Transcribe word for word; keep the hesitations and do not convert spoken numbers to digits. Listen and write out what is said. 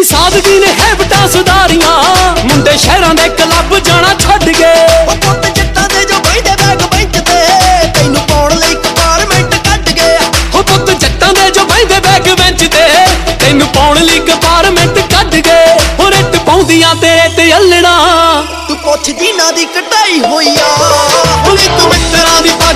ਸਾਦਗੀ ਨੇ ਹੈਬਤਾਂ ਸੁਧਾਰੀਆਂ, ਮੁੰਡੇ ਸ਼ਹਿਰਾਂ ਦੇ ਕਲੱਬ ਜਾਣਾ ਛੱਡ ਗਏ। ਉਹ ਪੁੱਤ ਜੱਟਾਂ ਦੇ ਜੋ ਬਹਿੰਦੇ ਬੈਗ ਬੈਂਚ ਤੇ, ਤੈਨੂੰ ਪਾਉਣ ਲਈ ਕੰਪਾਰਟਮੈਂਟ ਕੱਢ ਗਏ। ਉਹ ਪੁੱਤ ਜੱਟਾਂ ਦੇ ਜੋ ਬਹਿੰਦੇ ਬੈਗ ਬੈਂਚ ਤੇ, ਤੈਨੂੰ ਪਾਉਣ ਲਈ ਕੰਪਾਰਟਮੈਂਟ ਕੱਢ ਗਏ। ਉਹ ਰਿੱਟ ਪਾਉਂਦੀਆਂ ਤੇਰੇ ਤੇ ਅਲੜਾ, ਤੂੰ ਪੁੱਛ ਜਿਨ੍ਹਾਂ ਦੀ ਕਟਾਈ ਹੋਈ ਆ, ਉਹ ਤੂੰ ਮਿੱਤਰਾਂ ਦੀ